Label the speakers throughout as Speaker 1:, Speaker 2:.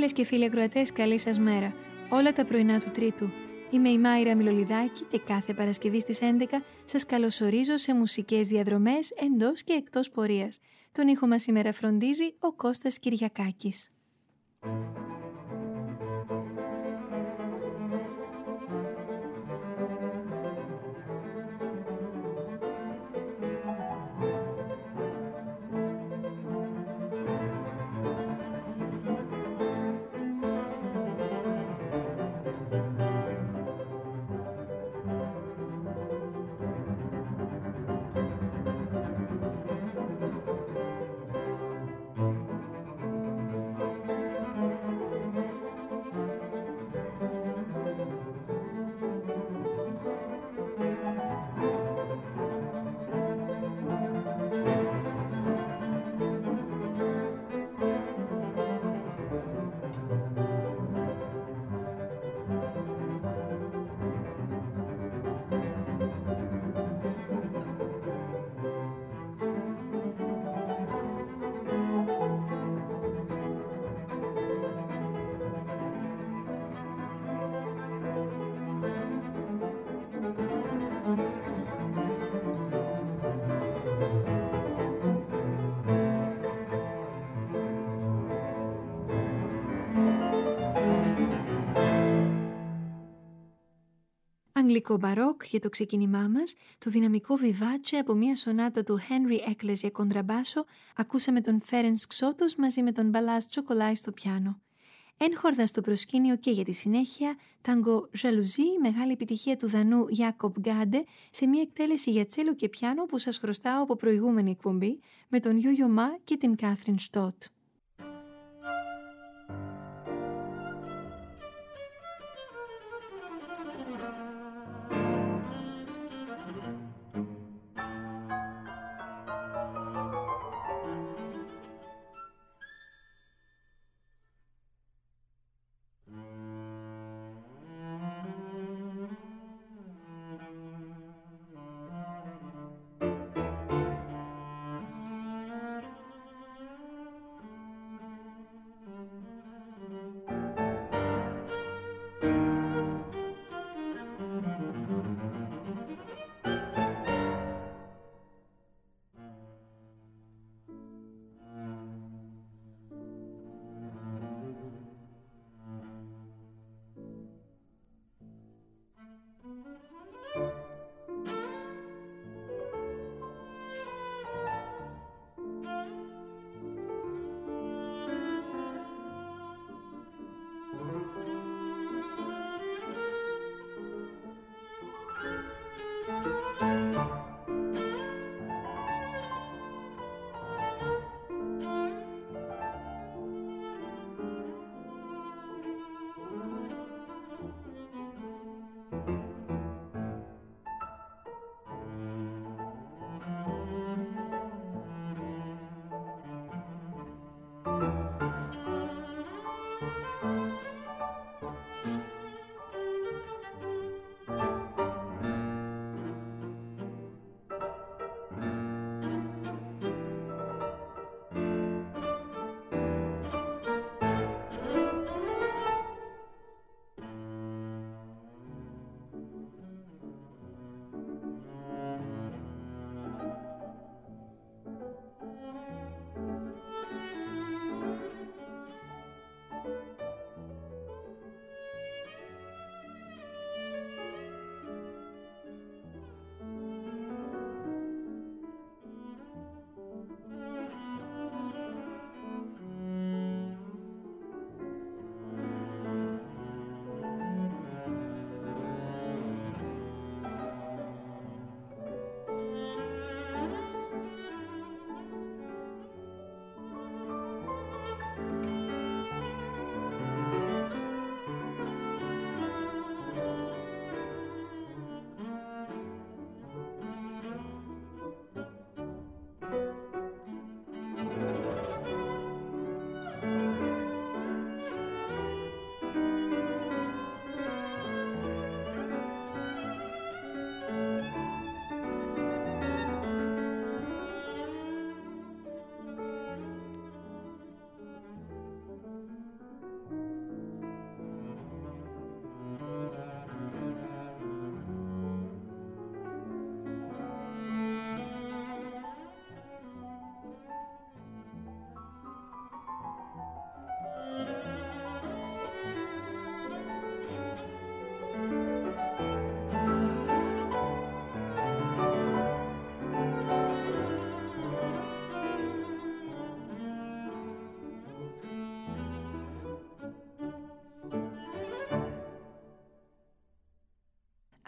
Speaker 1: Φίλες και φίλοι ακροατές, καλή σας μέρα. Όλα τα πρωινά του Τρίτου. Είμαι η Μάιρα Μιλολιδάκη και κάθε Παρασκευή στις 11 σας καλωσορίζω σε μουσικές διαδρομές εντός και εκτός πορείας. Τον ήχο μας σήμερα φροντίζει ο Κώστας Κυριακάκης. Αγγλικό μπαρόκ για το ξεκίνημά μας, το δυναμικό βιβάτσε από μια σονάτα του Henry Eccles για κοντραμπάσο, ακούσαμε τον Ferenc Xótos μαζί με τον Balázs Chocolai στο πιάνο. Έγχορδα στο προσκήνιο και για τη συνέχεια, τάγκο Jalousie, μεγάλη επιτυχία του Δανού Jakob Gade, σε μια εκτέλεση για τσέλο και πιάνο που σας χρωστάω από προηγούμενη εκπομπή, με τον Yo-Yo Ma και την Catherine Stott.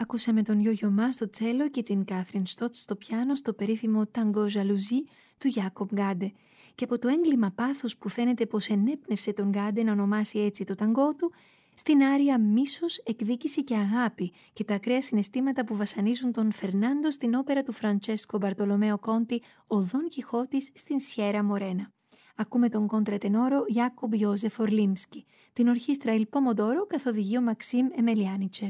Speaker 1: Ακούσαμε τον Γιώργιο Μα στο τσέλο και την Κάθριν Στότ στο πιάνο στο περίφημο «Ταγκό Ζαλουζί» του Γιάκοπ Γκάντε. Και από το έγκλημα πάθους που φαίνεται πως ενέπνευσε τον Γκάντε να ονομάσει έτσι το ταγκό του, στην άρια μίσος, εκδίκηση και αγάπη και τα ακραία συναισθήματα που βασανίζουν τον Φερνάντο στην όπερα του Φραντσέσκο Μπαρτολομέο Κόντι «Ο Δον Κιχώτης» στην Σιέρα Μορένα. Ακούμε τον κοντρετενόρο Ιάκωβ Ιώζεφ Ορλίνσκι, την ορχήστρα Il Pomodoro καθοδηγεί ο Μαξίμ Εμελιάνιτσεφ.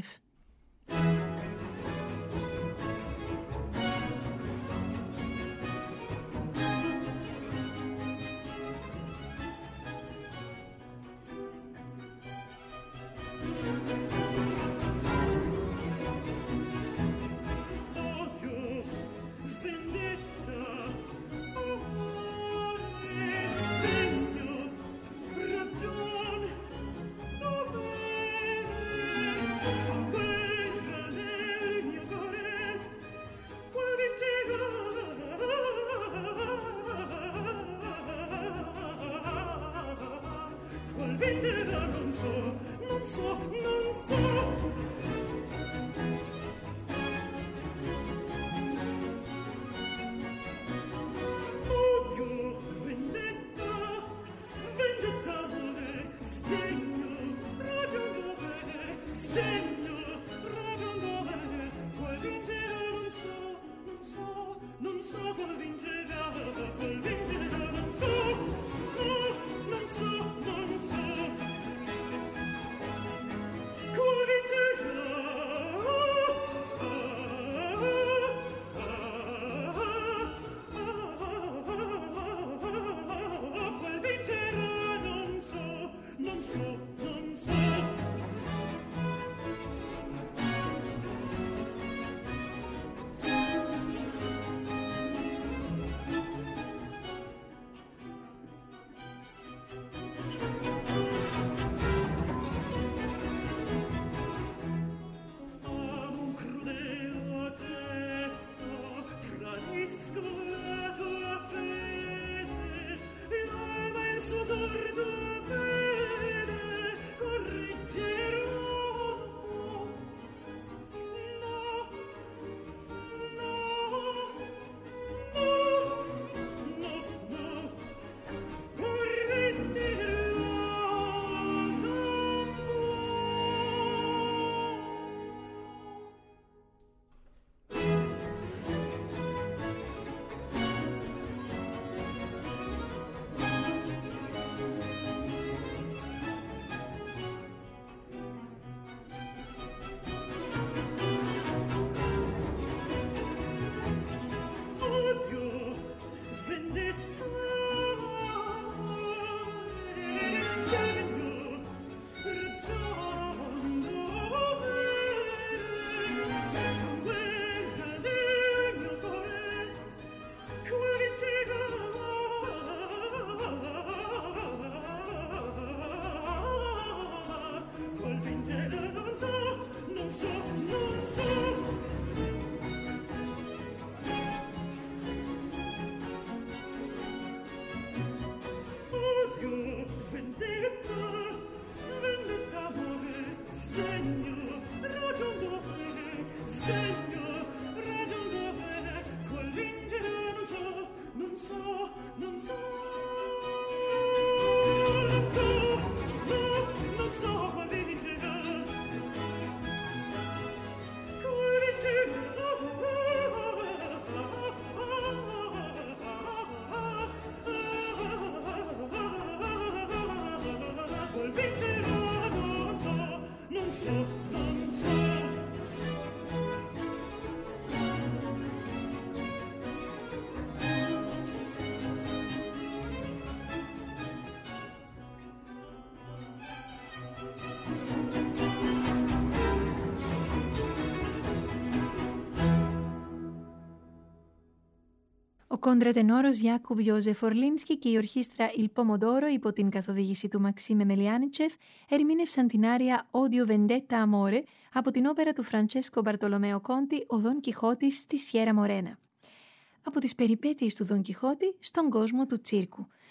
Speaker 1: Ο κοντρετενόρος Ιάκωβ Ιώζεφ Ορλίνσκι και η ορχήστρα Il Pomodoro υπό την καθοδήγηση του Μαξίμ Εμελιάνιτσεφ ερμήνευσαν την άρια Odio Vendetta Amore από την όπερα του Φραντσέσκο Μπαρτολομέο Κόντι «Ο Δον Κιχώτης» στη Σιέρα Μορένα. Από τις περιπέτειες του Δον Κιχώτη στον κόσμο του τσίρκου.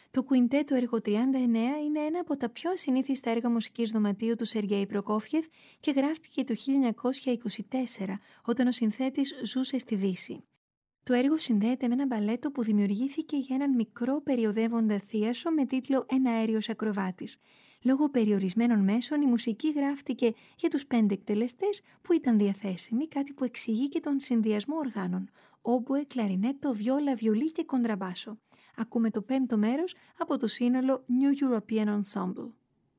Speaker 1: Το κουιντέτο έργο 39 είναι ένα από τα πιο ασυνήθιστα έργα μουσικής δωματίου του Σεργέη Προκόφιεφ και γράφτηκε το 1924, όταν ο συνθέτης ζούσε στη Δύση. Το έργο συνδέεται με ένα μπαλέτο που δημιουργήθηκε για έναν μικρό περιοδεύοντα θίασο με τίτλο «Ένα αέριος ακροβάτης». Λόγω περιορισμένων μέσων, η μουσική γράφτηκε για τους 5 εκτελεστές που ήταν διαθέσιμοι, κάτι που εξηγεί και τον συνδυασμό οργάνων: όμποε, κλαρινέτο, βιόλα, βιολί και κοντραμπάσο. Ακούμε το 5ο μέρος από το σύνολο New European Ensemble.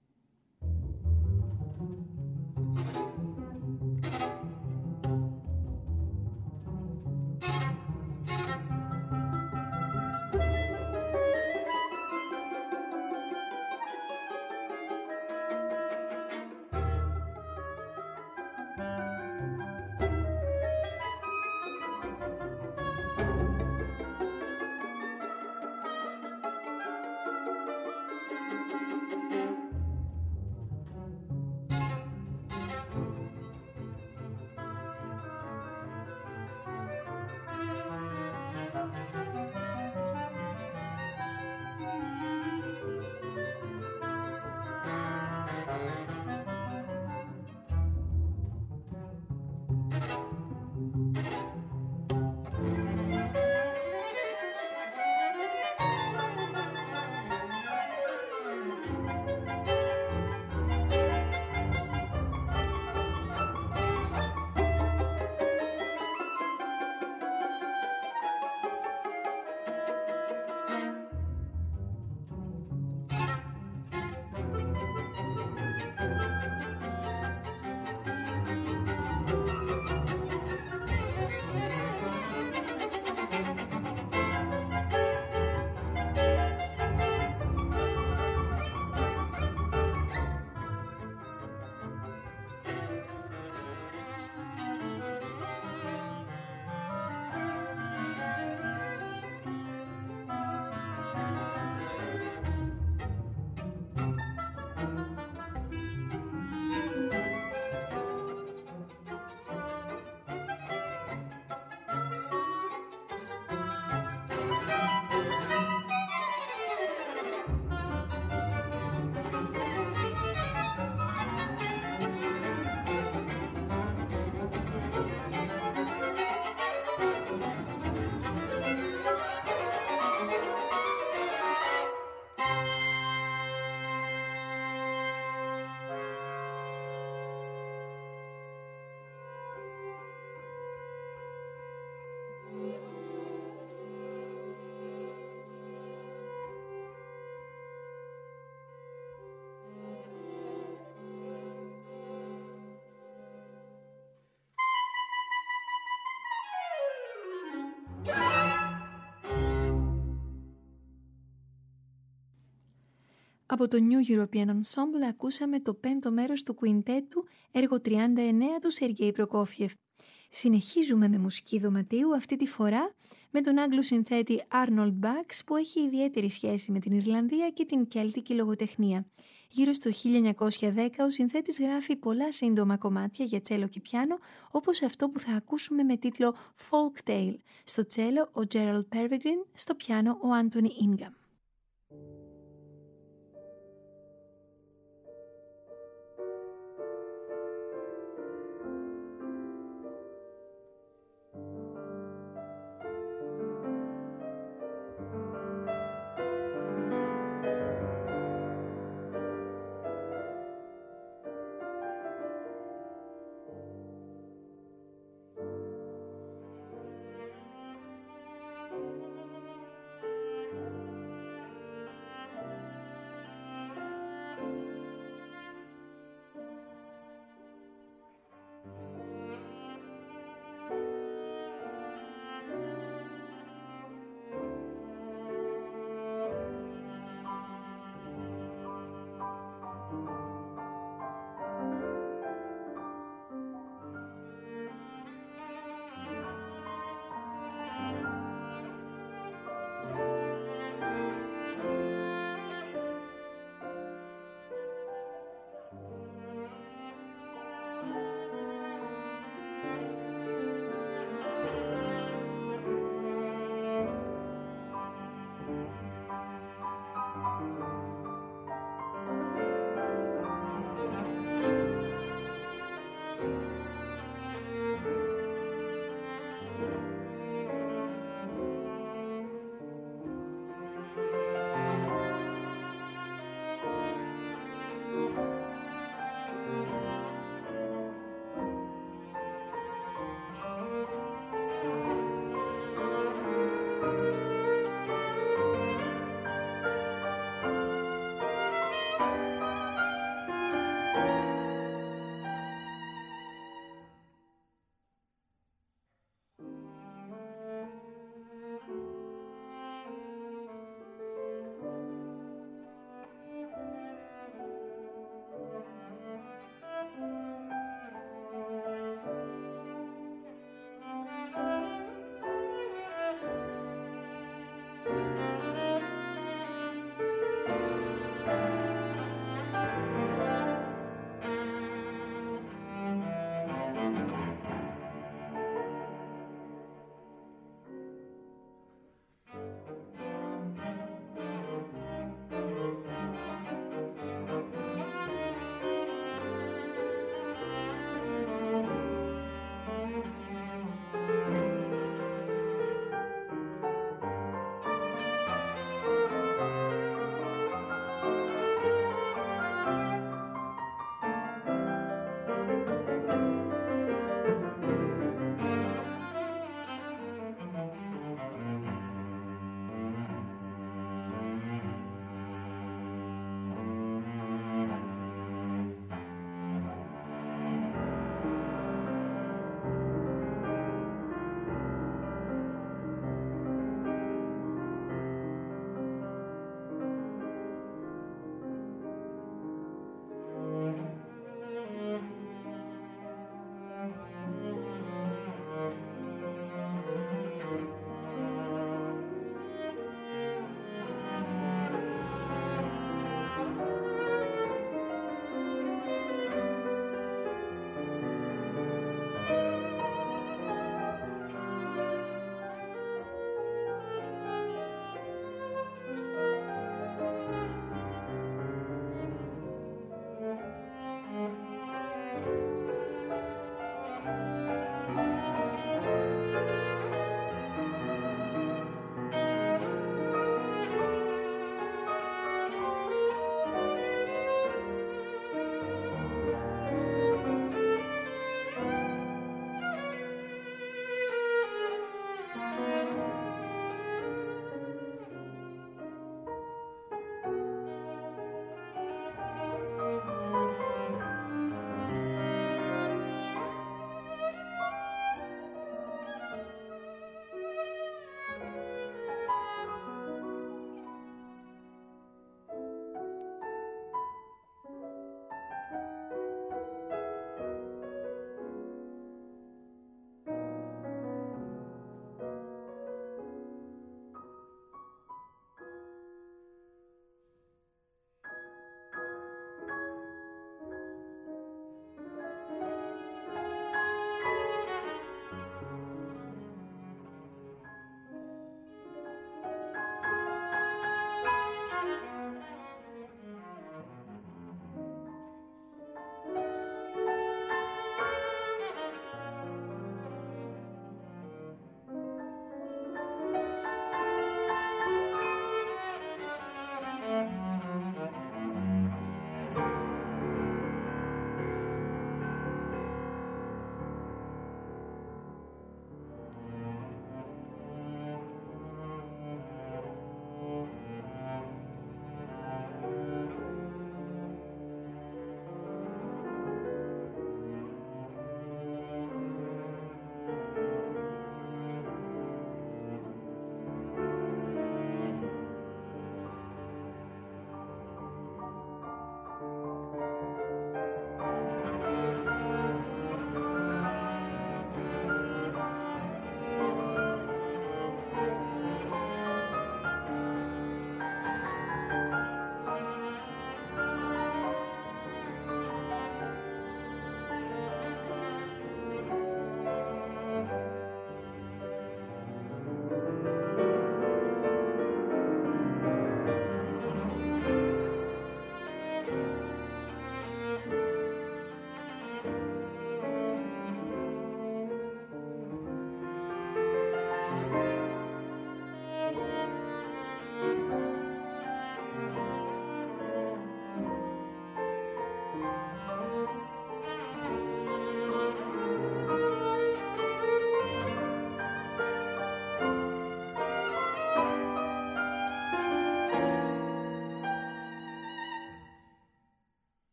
Speaker 1: Από το New European Ensemble ακούσαμε το 5ο μέρος του κουιντέτου έργο 39 του Σεργέη Προκόφιεφ. Συνεχίζουμε με μουσική δωματίου, αυτή τη φορά με τον Άγγλο συνθέτη Arnold Bax, που έχει ιδιαίτερη σχέση με την Ιρλανδία και την κέλτικη λογοτεχνία. Γύρω στο 1910 ο συνθέτης γράφει πολλά σύντομα κομμάτια για τσέλο και πιάνο, όπως αυτό που θα ακούσουμε με τίτλο Folk Tale. Στο τσέλο ο Gerald Pervegrin, στο πιάνο ο Anthony Ingham.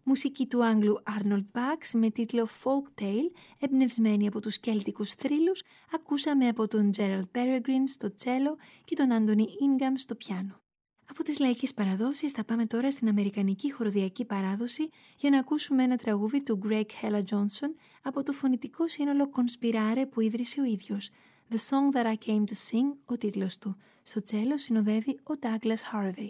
Speaker 1: Μουσική του Άγγλου Arnold Bax με τίτλο Folk Tale, εμπνευσμένη από τους κέλτικους θρύλους, ακούσαμε από τον Gerald Peregrine στο τσέλο και τον Anthony Ingham στο πιάνο. Από τις λαϊκές παραδόσεις θα πάμε τώρα στην αμερικανική χοροδιακή παράδοση για να ακούσουμε ένα τραγούδι του Greg Hella Johnson από το φωνητικό σύνολο Conspirare που ίδρυσε ο ίδιος. The Song That I Came to Sing, ο τίτλος του. Στο τσέλο συνοδεύει ο Douglas Harvey.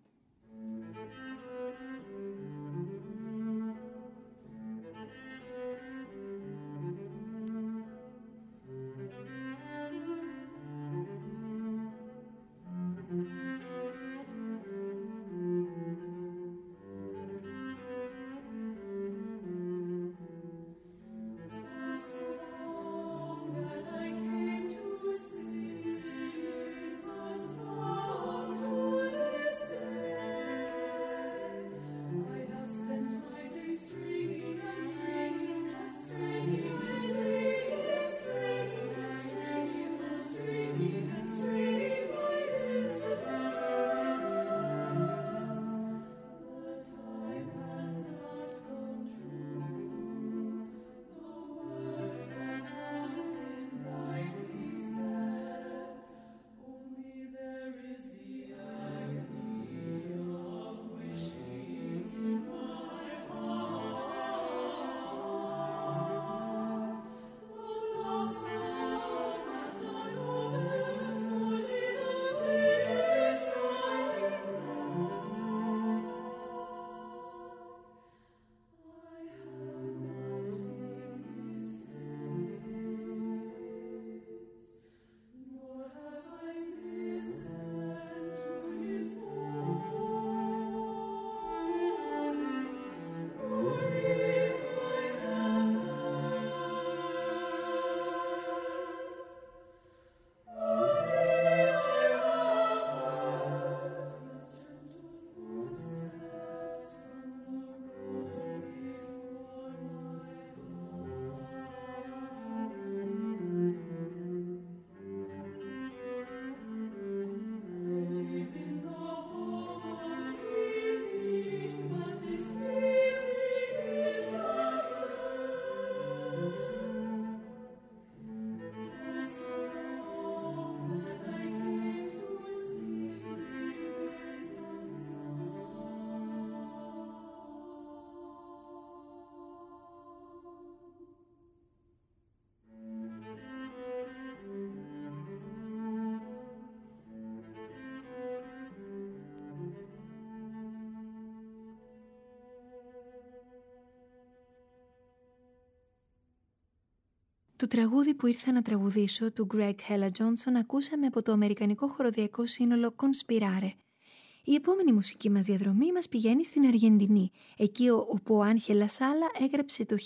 Speaker 1: Το τραγούδι που ήρθα να τραγουδήσω του Greg Hella Johnson ακούσαμε από το αμερικανικό χοροδιακό σύνολο Conspirare. Η επόμενη μουσική μας διαδρομή μας πηγαίνει στην Αργεντινή, εκεί όπου ο Άγχελ Σάλα έγραψε το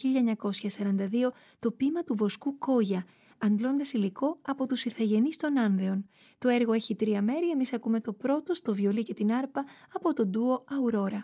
Speaker 1: 1942 το ποίημα του βοσκού Κόγια, αντλώντας υλικό από τους Ιθαγενείς των Άνδεων. Το έργο έχει 3 μέρη, εμείς ακούμε το πρώτο στο βιολί και την άρπα από το ντουο Aurora.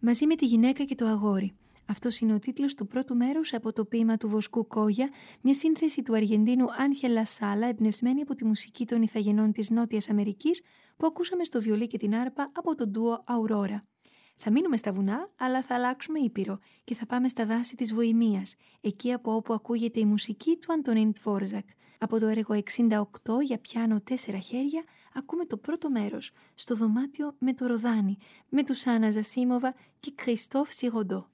Speaker 1: μαζί με τη γυναίκα και το αγόρι. Αυτός είναι ο τίτλος του πρώτου μέρους από το ποίημα του Βοσκού Κόγια, μια σύνθεση του Αργεντίνου Άγχελα Σάλα, εμπνευσμένη από τη μουσική των ηθαγενών της Νότιας Αμερικής, που ακούσαμε στο βιολί και την άρπα από τον ντουο Αουρόρα. Θα μείνουμε στα βουνά, αλλά θα αλλάξουμε ήπειρο και θα πάμε στα δάση της Βοημίας, εκεί από όπου ακούγεται η μουσική του Αντωνίν Τβόρζακ. Από το έργο 68 για πιάνο 4 χέρια ακούμε το πρώτο μέρος, στο δωμάτιο με το Ροδάνι, με τους Άννα Ζασίμοβα και Κριστόφ Σιγοντό.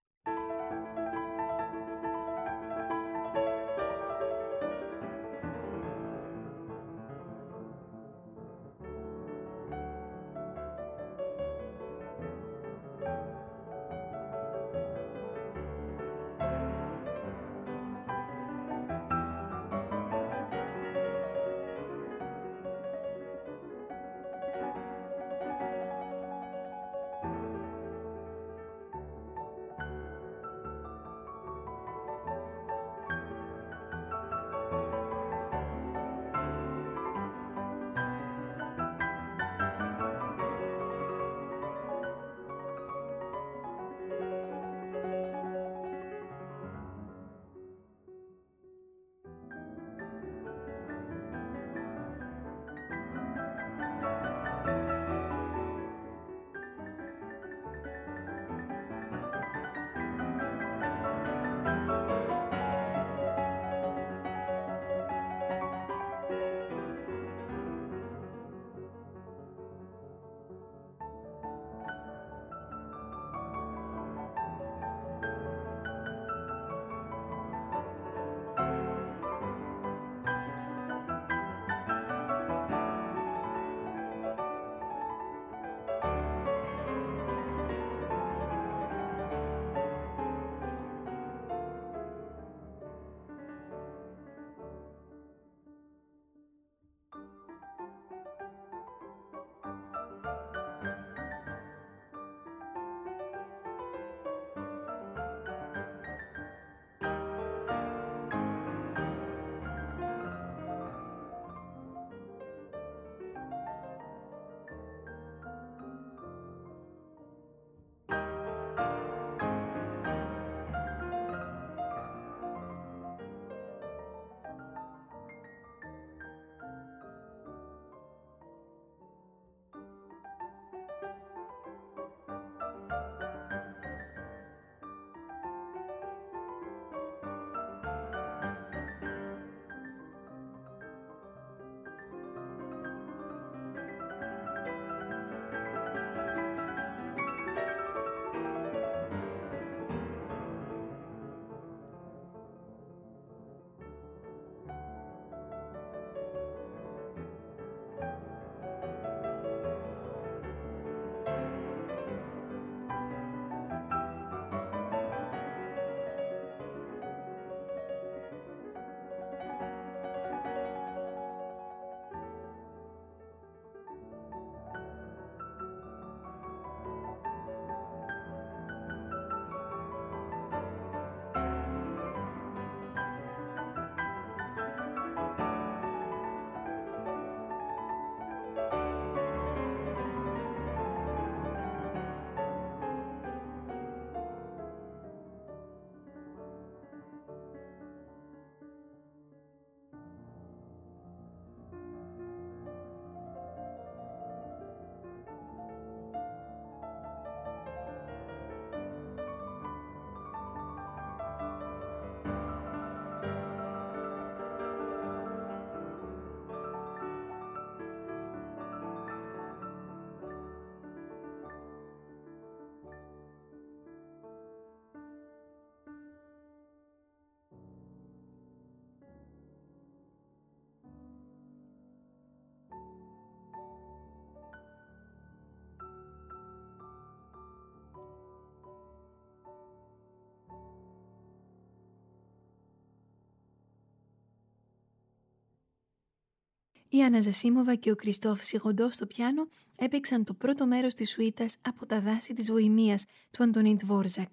Speaker 1: Η Άννα Ζασίμοβα και ο Κριστόφ Σιγοντό στο πιάνο έπαιξαν το πρώτο μέρος της σουίτας από τα δάση της Βοημίας του Αντωνίν Τβόρζακ.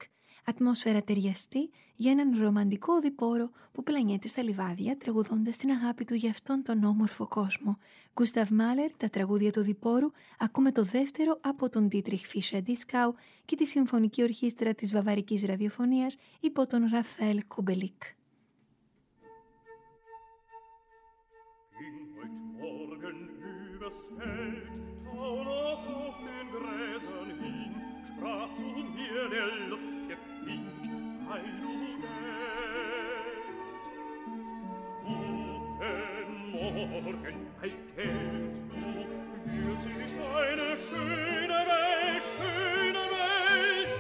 Speaker 1: Ατμόσφαιρα ταιριαστή για έναν ρομαντικό οδηπόρο που πλανιέται στα λιβάδια τραγουδώντας την αγάπη του για αυτόν τον όμορφο κόσμο. Γκούσταβ Μάλερ, τα τραγούδια του οδηπόρου, ακούμε το δεύτερο από τον Ντίτριχ Φίσcher-Dieskau και τη Συμφωνική Ορχήστρα της Βαβαρικής Ραδιοφωνίας υπό τον Ραφαέλ Κουμπελίκ.
Speaker 2: Sprach zu mir der lustige Fink, ei du Geld. Guten Morgen, ei Geld, du, wird sie nicht eine schöne Welt, schöne Welt?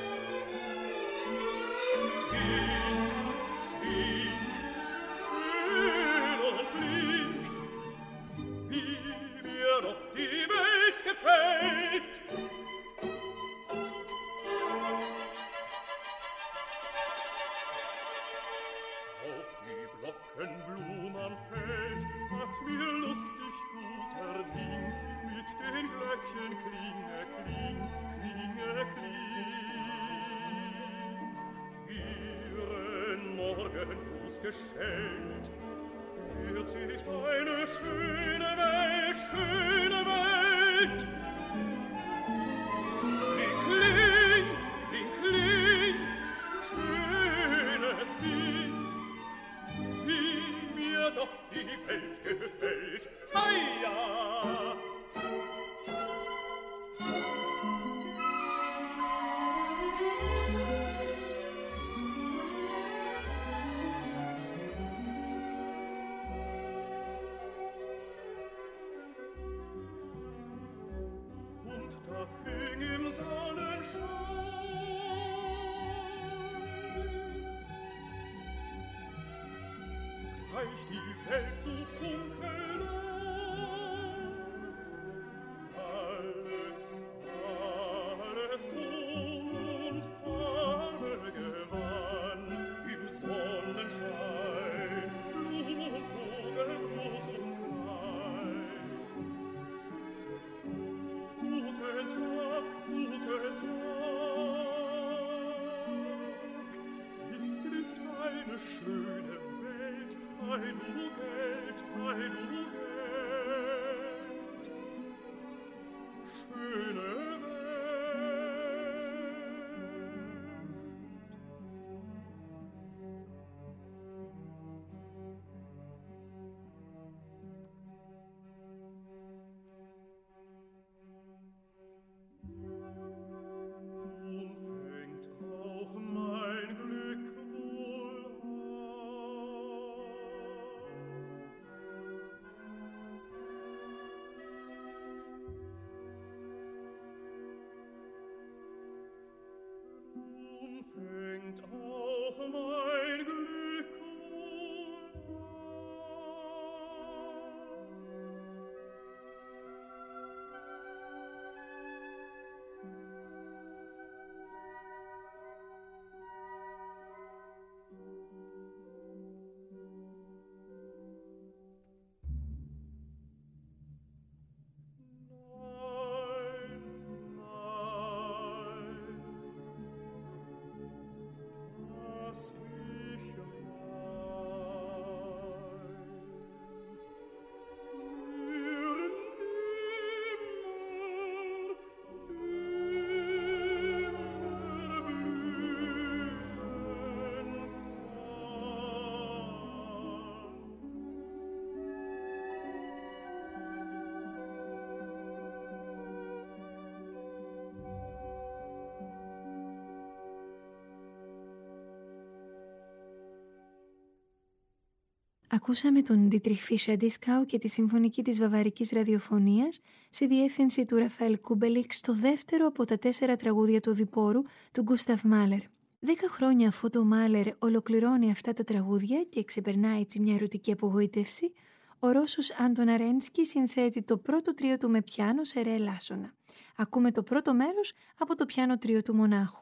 Speaker 2: Zwink, zwink, schön und flink, wie mir doch die Welt gefällt. Glockenblum am Feld macht mir lustig guter Ding, mit den Glöckchen klinge, kling, klinge, kling. Ihren Morgengruß gestellt, wird sie nicht eine schöne Welt, schöne Welt? Kling, kling, kling, kling, schönes Ding, wie mir doch die Welt gefällt. Heia! Und da fing im Sonnenschein gleich die Welt zu funkeln an. Alles, alles Ton und Farbe gewann im Sonnenschein, Blumen und Vogel groß und klein. Guten Tag, ist nicht eine schöne Welt, ei du Geld, ei du Geld, schöne Welt. Nun fängt auch mein Glück wohl Nun fängt auch mein Glück wohl Nein, nein, was ich
Speaker 1: Ακούσαμε τον Ντίτριχ Φίσcher-Dieskau και τη Συμφωνική της Βαβαρικής Ραδιοφωνίας στη διεύθυνση του Ραφαέλ Κουμπελίκ στο δεύτερο από τα 4 τραγούδια του οδηπόρου του Γκούσταβ Μάλερ. 10 χρόνια αφού το Μάλερ ολοκληρώνει αυτά τα τραγούδια και ξεπερνά έτσι μια ερωτική απογοήτευση, ο Ρώσος Άντων Αρένσκι συνθέτει το πρώτο τρίο του με πιάνο σε ρε ελάσσονα. Ακούμε το πρώτο μέρος από το πιάνο τρίο του μονάχου.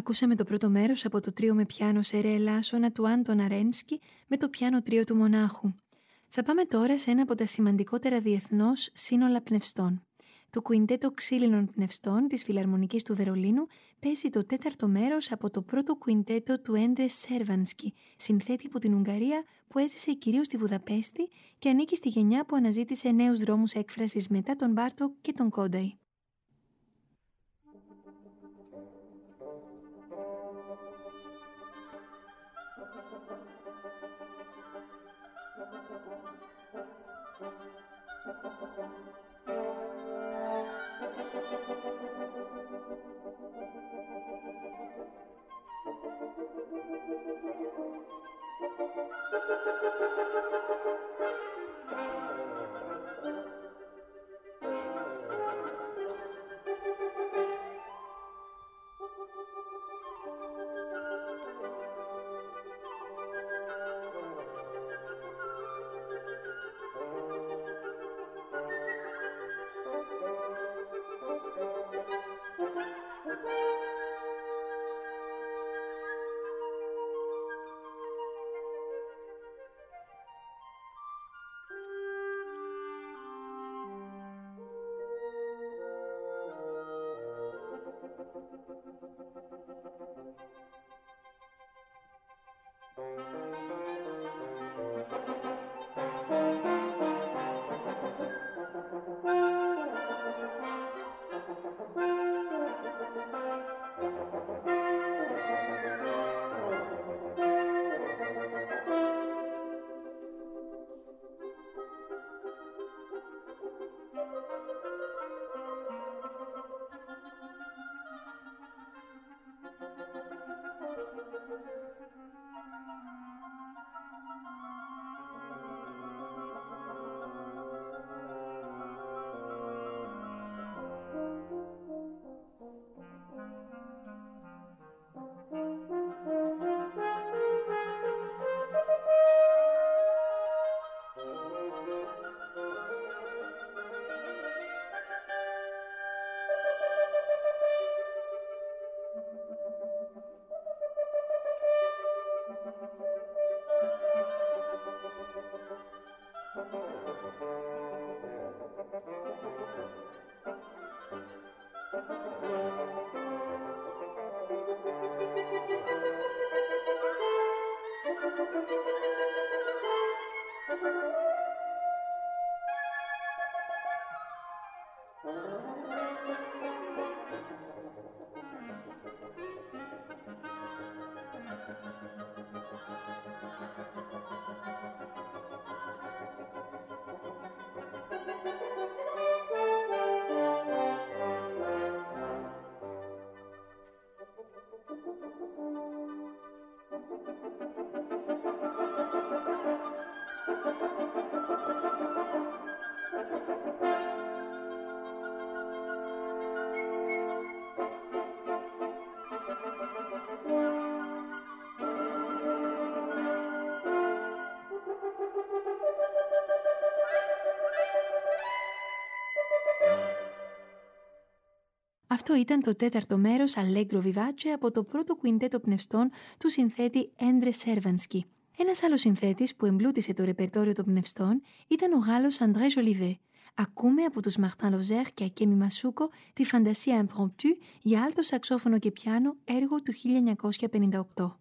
Speaker 1: Ακούσαμε το πρώτο μέρος από το τρίο με πιάνο σε ρε ελάσσονα του Άντων Αρένσκι με το πιάνο τρίο του Μονάχου. Θα πάμε τώρα σε ένα από τα σημαντικότερα διεθνώς σύνολα πνευστών. Το κουιντέτο ξύλινων πνευστών της Φιλαρμονικής του Βερολίνου παίζει το τέταρτο μέρος από το πρώτο κουιντέτο του Έντρε Σέρβανσκι, συνθέτη από την Ουγγαρία που έζησε κυρίως στη Βουδαπέστη και ανήκει στη γενιά που αναζήτησε νέους δρόμους έκφρασης μετά τον Μπάρτοκ και τον Κόνταϊ. Αυτό ήταν το τέταρτο μέρος Allegro Vivace από το πρώτο κουιντέτο πνευστών του συνθέτη Έντρε Σέρβανσκι. Ένας άλλος συνθέτης που εμπλούτησε το ρεπερτόριο των πνευστών ήταν ο Γάλλος Αντρέ Jolivet. Ακούμε από τους Μαρτίν Λοζέρ και Ακέμι Μασούκο τη Φαντασία Impromptue για άλτο σαξόφωνο και πιάνο, έργο του 1958.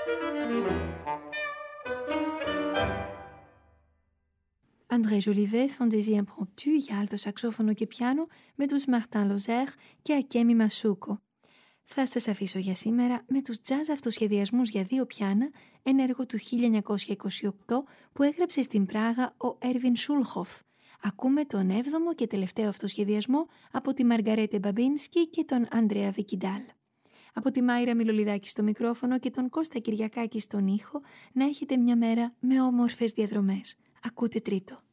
Speaker 1: André Jolivet, Fantaisie impromptue για άλτο σαξόφωνο και πιάνο με τους Martin Lozer και Ακέμι Μασούκο. Θα σας αφήσω για σήμερα με τους jazz αυτοσχεδιασμούς για δύο πιάνα, ένα έργο του 1928 που έγραψε στην Πράγα ο Έρβιν Σούλχοφ. Ακούμε τον 7ο και τελευταίο αυτοσχεδιασμό από τη Μαργαρέτε Μπαμπίνσκι και τον Ανδρέα Βικιντάλ. Από τη Μάιρα Μιλολιδάκη στο μικρόφωνο και τον Κώστα Κυριακάκη στον ήχο, να έχετε μια μέρα με όμορφες διαδρομές. Ακούτε τρίτο.